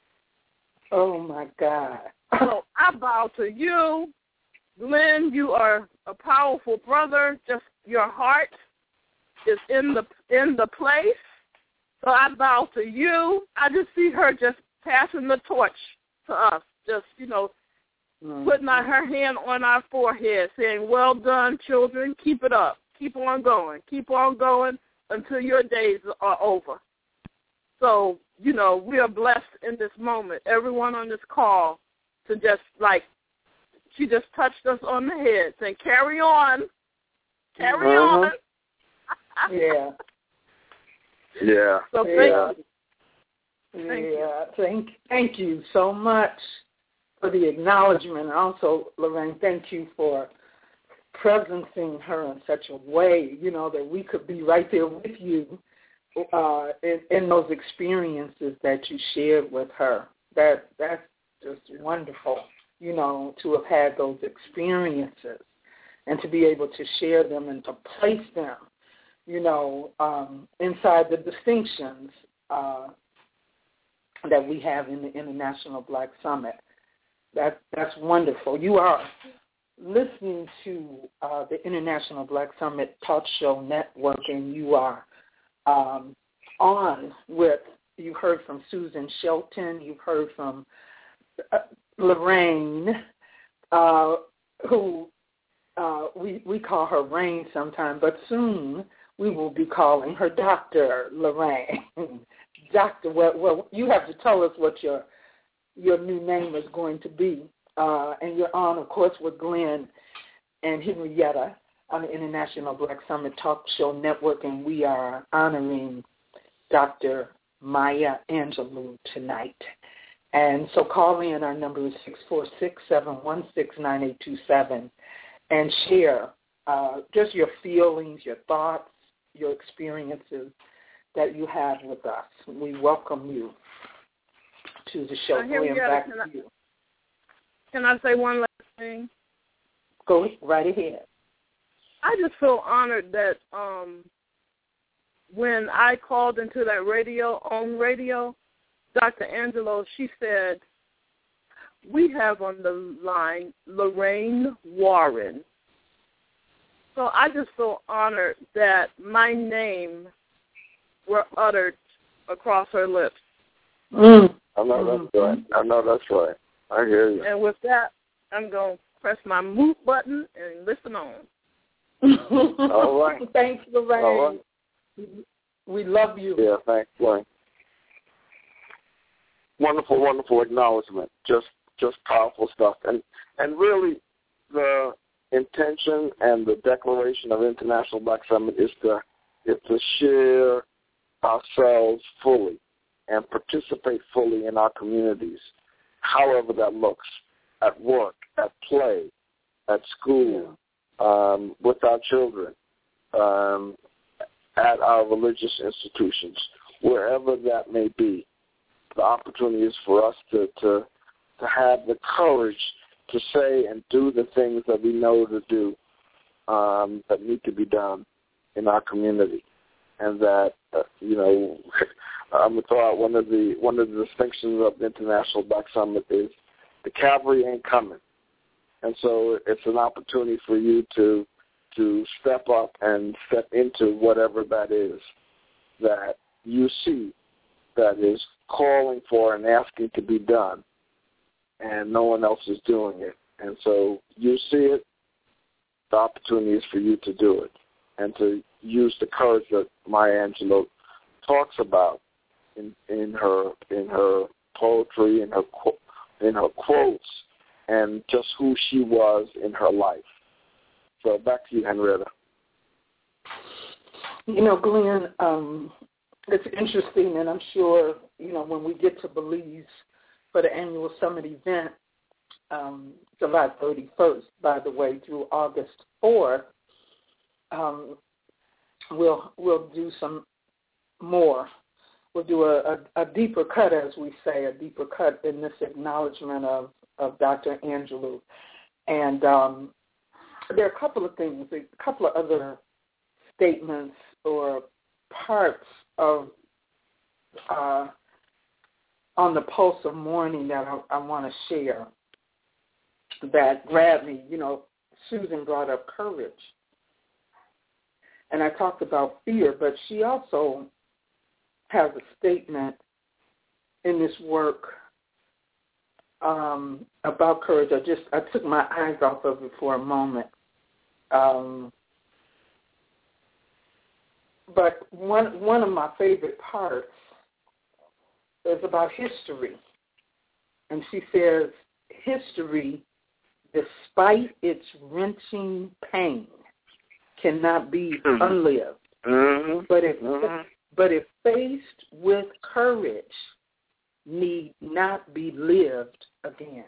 Oh, my God. So I bow to you. Glenn, you are a powerful brother. Just your heart is in the in the place. So I bow to you. I just see her just passing the torch to us, just, you know, mm-hmm. putting her hand on our forehead, saying, well done, children. Keep it up. Keep on going. Keep on going until your days are over. So, you know, we are blessed in this moment, everyone on this call, to just, like, she just touched us on the head, saying, carry on, carry uh-huh. on. yeah. Yeah. So thank yeah. you. Thank yeah. you. Thank, thank you so much for the acknowledgement. And also, Lorraine, thank you for presencing her in such a way, you know, that we could be right there with you uh, in, in those experiences that you shared with her. That that's just wonderful, you know, to have had those experiences and to be able to share them and to place them, you know, um, inside the distinctions uh, that we have in the International Black Summit. That that's wonderful. You are listening to uh, the International Black Summit Talk Show Network, and you are um, on with, you heard from Susan Shelton, you've heard from uh, Lorraine, uh, who uh, we, we call her Rain sometime, but soon we will be calling her Doctor Lorraine. Doctor, well, well, you have to tell us what your your new name is going to be. Uh, and you're on, of course, with Glenn and Henrietta on the International Black Summit Talk Show Network, and we are honoring Doctor Maya Angelou tonight. And so call in. Our number is six four six, seven one six, nine eight two seven, and share uh, just your feelings, your thoughts, your experiences that you have with us. We welcome you to the show. Glenn, back to you. Can I say one last thing? Go right ahead. I just feel honored that um, when I called into that radio, on radio, Doctor Angelo, she said, we have on the line Lorraine Warren. So I just feel honored that my name were uttered across her lips. Mm. I know that's right. I know that's right. I hear you. And with that, I'm going to press my mute button and listen on. All right. Thanks, Lorraine. All right. We love you. Yeah, thanks, Lorraine. Wonderful, wonderful acknowledgement. Just just powerful stuff. And and really the intention and the declaration of International Black Summit is to is to share ourselves fully and participate fully in our communities, however that looks, at work, at play, at school, um, with our children, um, at our religious institutions, wherever that may be. The opportunity is for us to, to, to have the courage to say and do the things that we know to do um, that need to be done in our community. And that, uh, you know, I'm going to throw out one of the one of the distinctions of the International Black Summit is the cavalry ain't coming. And so it's an opportunity for you to to step up and step into whatever that is that you see that is calling for and asking to be done, and no one else is doing it. And so you see it, the opportunity is for you to do it. and to use the courage that Maya Angelou talks about in, in her in her poetry, in her in her quotes, and just who she was in her life. So back to you, Henrietta. You know, Glenn, um, it's interesting, and I'm sure, you know, when we get to Belize for the annual summit event, um, July thirty-first, by the way, through August fourth, um, we'll we'll do some more. We'll do a, a, a deeper cut, as we say, a deeper cut in this acknowledgement of, of Doctor Angelou. And um, there are a couple of things, a couple of other statements or parts of uh, on the Pulse of Mourning that I, I want to share that grabbed me. You know, Susan brought up courage. And I talked about fear, but she also has a statement in this work um, about courage. I just I took my eyes off of it for a moment. Um, but one one of my favorite parts is about history. And she says, history, despite its wrenching pain, cannot be mm-hmm. unlived. Mm-hmm. But if mm-hmm. but if faced with courage, need not be lived again.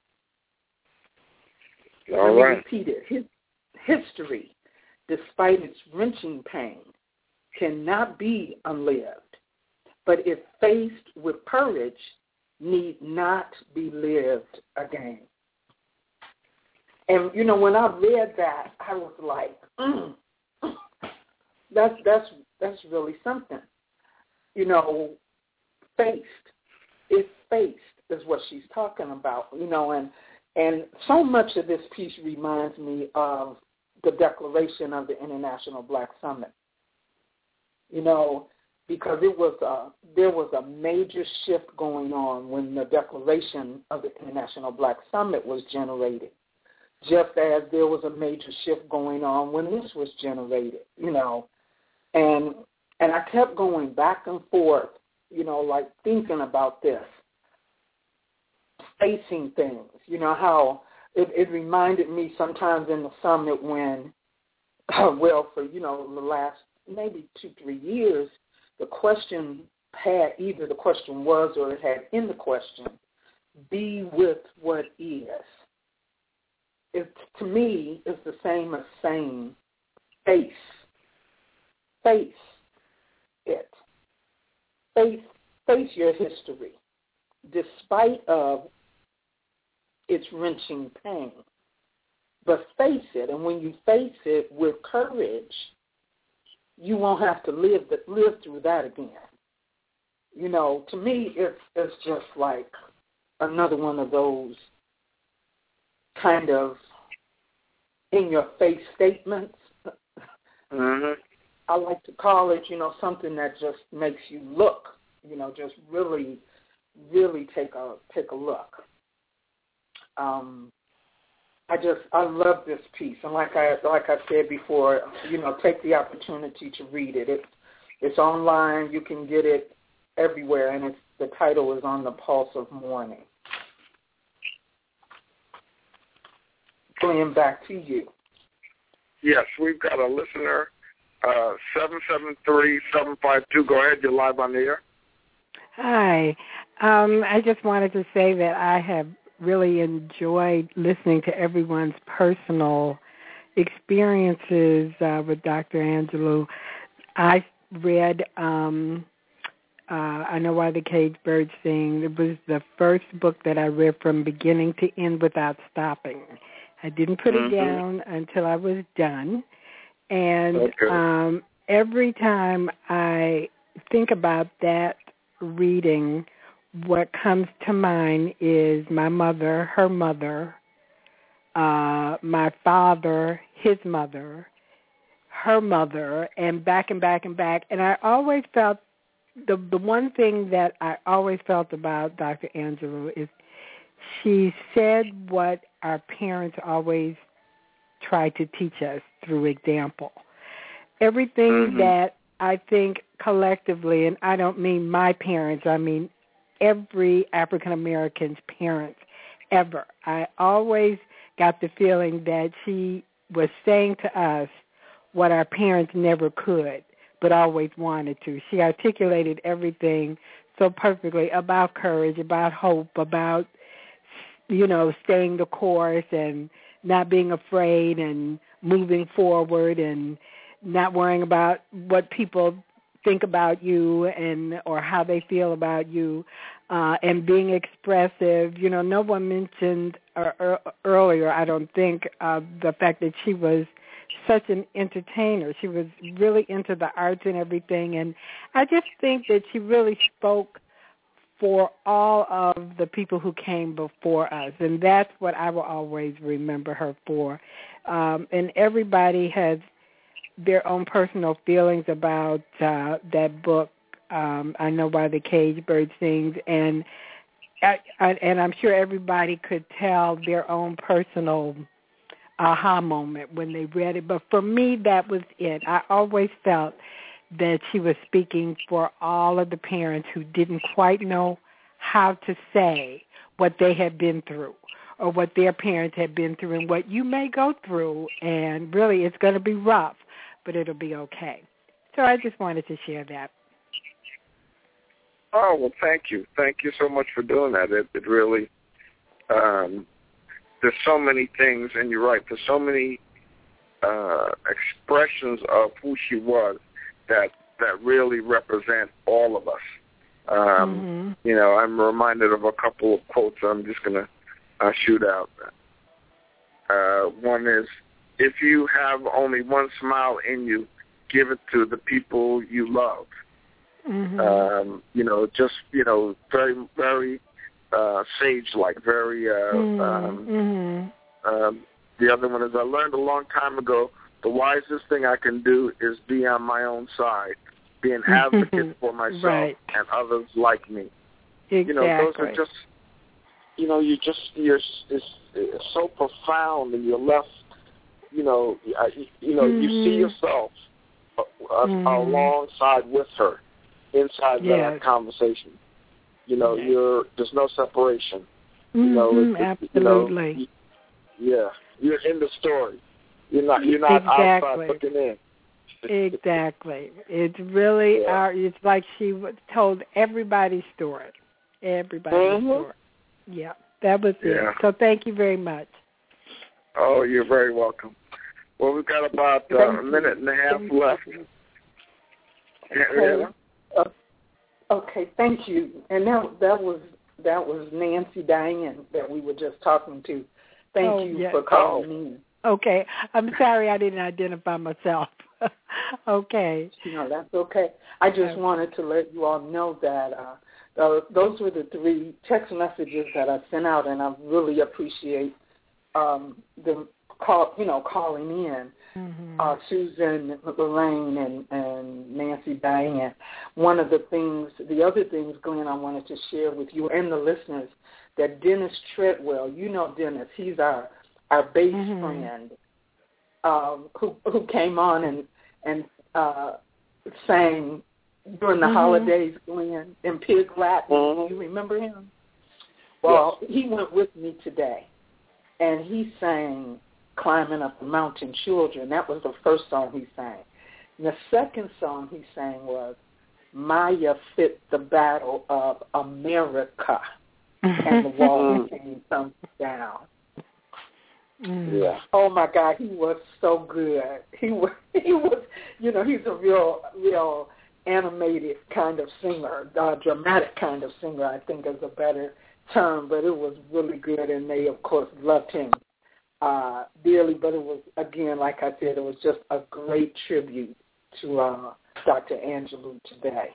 All Let me right. repeat it. His, history, despite its wrenching pain, cannot be unlived. But if faced with courage, need not be lived again. And, you know, when I read that, I was like, mm, that's that's that's really something. You know, faced. If faced is what she's talking about, you know, and and so much of this piece reminds me of the declaration of the International Black Summit. You know, because it was a, there was a major shift going on when the declaration of the International Black Summit was generated, just as there was a major shift going on when this was generated, you know. And and I kept going back and forth, you know, like thinking about this, facing things, you know, how it, it reminded me sometimes in the summit when, uh, well, for, you know, the last maybe two, three years, the question had, either the question was or it had in the question, be with what is. It, to me, it's the same as saying face. Face it. Face, face your history, despite of its wrenching pain. But face it, and when you face it with courage, you won't have to live the, live through that again. You know, to me, it's it's just like another one of those kind of in-your-face statements. Mm-hmm. I like to call it, you know, something that just makes you look, you know, just really, really take a take a look. Um, I just I love this piece, and like I like I said before, you know, take the opportunity to read it. It's it's online. You can get it everywhere, and it's the title is On the Pulse of Mourning. Going back to you. Yes, we've got a listener. Uh, seven seven three, seven five two. Go ahead, you're live on the air. Hi. Um, I just wanted to say that I have really enjoyed listening to everyone's personal experiences uh, with Doctor Angelou. I read um, uh, I Know Why the Caged Birds Sing. It was the first book that I read from beginning to end without stopping. I didn't put mm-hmm. it down until I was done. And okay. um, every time I think about that reading, what comes to mind is my mother, her mother, uh, my father, his mother, her mother, and back and back and back. And I always felt, the the one thing that I always felt about Doctor Angelou is she said what our parents always tried to teach us through example. everything mm-hmm. that I think collectively, and I don't mean my parents, I mean every African American's parents ever. I always got the feeling that she was saying to us what our parents never could, but always wanted to. She articulated everything so perfectly about courage, about hope, about, you know, staying the course and not being afraid and moving forward and not worrying about what people think about you and or how they feel about you, uh, and being expressive. You know, no one mentioned uh, er, earlier, I don't think, uh, the fact that she was such an entertainer. She was really into the arts and everything, and I just think that she really spoke for all of the people who came before us, and that's what I will always remember her for. Um, and everybody has their own personal feelings about uh, that book, um, I Know Why the Caged Bird Sings, and I, I, and I'm sure everybody could tell their own personal aha moment when they read it. But for me, that was it. I always felt that she was speaking for all of the parents who didn't quite know how to say what they had been through or what their parents had been through and what you may go through, and really it's going to be rough, but it'll be okay. So I just wanted to share that. Oh, well, thank you. Thank you so much for doing that. It, it really, um, there's so many things, and you're right, there's so many uh, expressions of who she was that that really represent all of us. Um, mm-hmm. You know, I'm reminded of a couple of quotes I'm just going to uh, shoot out. Uh, one is, if you have only one smile in you, give it to the people you love. Mm-hmm. Um, you know, just, you know, very, very uh, sage-like, very, uh, mm-hmm. um, um, the other one is, I learned a long time ago, the wisest thing I can do is be on my own side, be an advocate for myself right. and others like me. Exactly. You know, those are just, you know, you just, you're it's, it's so profound, and you're left, you know, you know, mm-hmm. you see yourself uh, mm-hmm. alongside with her inside yes. that conversation. You know, yes. you're there's no separation. Mm-hmm. You know, it's, absolutely. You know, yeah, you're in the story. You're not. You're not exactly. outside looking in. Exactly. It's really yeah. our. It's like she told everybody's story. Everybody's mm-hmm. story. Yeah, that was yeah. it. So thank you very much. Oh, you're very welcome. Well, we've got about uh, a minute and a half thank left. You. Okay. Uh, okay. Thank you. And that that was that was Nancy Diane that we were just talking to. Thank oh, you yes. for calling me. Okay. I'm sorry I didn't identify myself. okay. No, that's okay. I just okay. wanted to let you all know that uh, uh, those were the three text messages that I sent out, and I really appreciate um, the call, you know, calling in. Mm-hmm. Uh, Susan, Lorraine, and, and Nancy Diane. One of the things, the other things, Glenn, I wanted to share with you and the listeners, that Dennis Treadwell, you know Dennis, he's our our bass mm-hmm. friend, um, who who came on and and uh, sang during the mm-hmm. holidays, Glenn, in Pig Latin. Mm-hmm. You remember him? Well, yes. he went with me today, and he sang Climbing Up the Mountain Children. That was the first song he sang. And the second song he sang was Maya Fit the Battle of America, and the wall came thumping down. Mm. Yeah. Oh my God, he was so good. He was, he was, you know, he's a real, real animated kind of singer, uh, dramatic kind of singer, I think is a better term, but it was really good, and they, of course, loved him uh, dearly, but it was, again, like I said, it was just a great tribute to uh, Doctor Angelou today.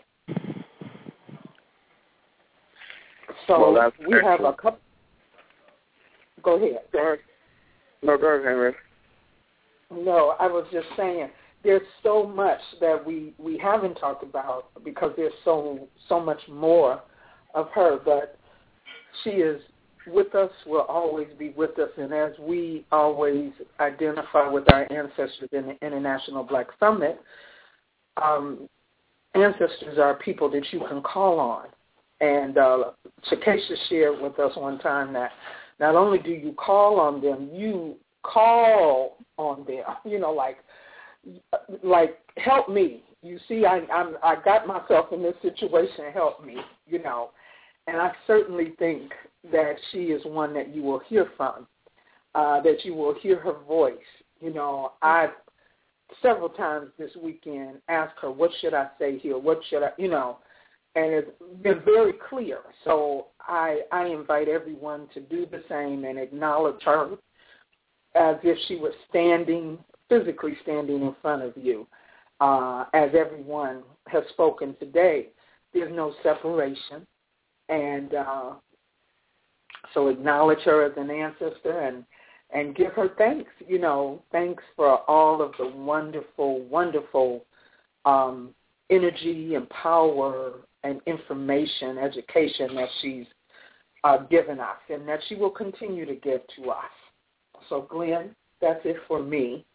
So well, we excellent. have a couple. Go ahead. Go ahead. No, go ahead, Henry. No, I was just saying there's so much that we, we haven't talked about because there's so so much more of her, but she is with us will always be with us, and as we always identify with our ancestors in the International Black Summit, um, ancestors are people that you can call on. And uh, Shakesha shared with us one time that not only do you call on them, you call on them. You know, like, like help me. You see, I I'm, I got myself in this situation. Help me. You know, and I certainly think that she is one that you will hear from, uh, that you will hear her voice. You know, I've several times this weekend asked her, what should I say here? What should I, you know, and it's been very clear. So I, I invite everyone to do the same and acknowledge her as if she was standing, physically standing in front of you. Uh, as everyone has spoken today, there's no separation. And uh, so acknowledge her as an ancestor and, and give her thanks, you know, thanks for all of the wonderful, wonderful um, energy and power and information, education that she's uh, given us and that she will continue to give to us. So, Glenn, that's it for me.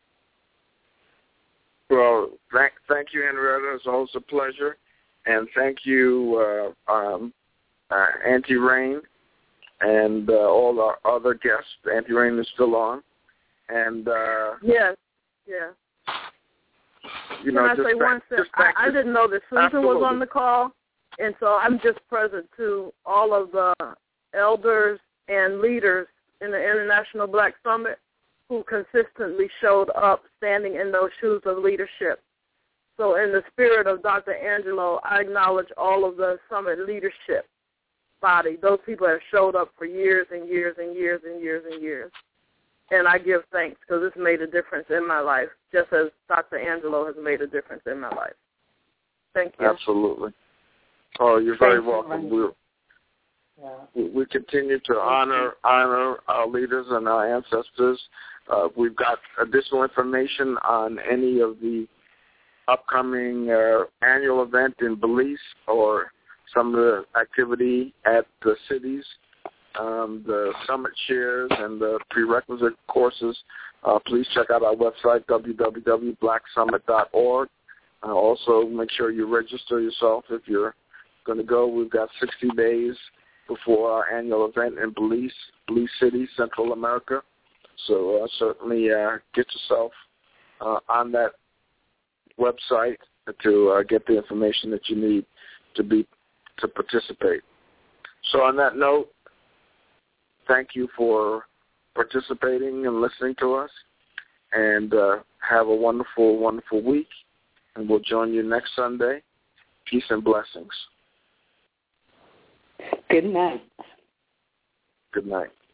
Well, thank, thank you, Henrietta. It's always a pleasure. And thank you, uh, um, uh, Auntie Rain, and uh, all our other guests. Auntie Rain is still on. And uh, yes, yeah. You Can know, I just say thank, one thing? I, I didn't know that Susan Absolutely. was on the call, and so I'm just present to all of the elders and leaders in the International Black Summit who consistently showed up standing in those shoes of leadership. So in the spirit of Doctor Angelo, I acknowledge all of the summit leadership body. Those people have showed up for years and years and years and years and years. And I give thanks because it's made a difference in my life, just as Doctor Angelo has made a difference in my life. Thank you. Absolutely. Oh, you're very Thank welcome. you. We Yeah. we, we continue to honor honor our leaders and our ancestors. Uh, we've got additional information on any of the upcoming uh, annual event in Belize or some of the activity at the cities, um, the summit shares and the prerequisite courses. Uh, please check out our website, w w w dot black summit dot org. Uh, also, make sure you register yourself if you're going to go. We've got sixty days before our annual event in Belize, Belize City, Central America. So uh, certainly uh, get yourself uh, on that website to uh, get the information that you need to be to participate. So on that note, thank you for participating and listening to us, and uh, have a wonderful, wonderful week, and we'll join you next Sunday. Peace and blessings. Good night. Good night.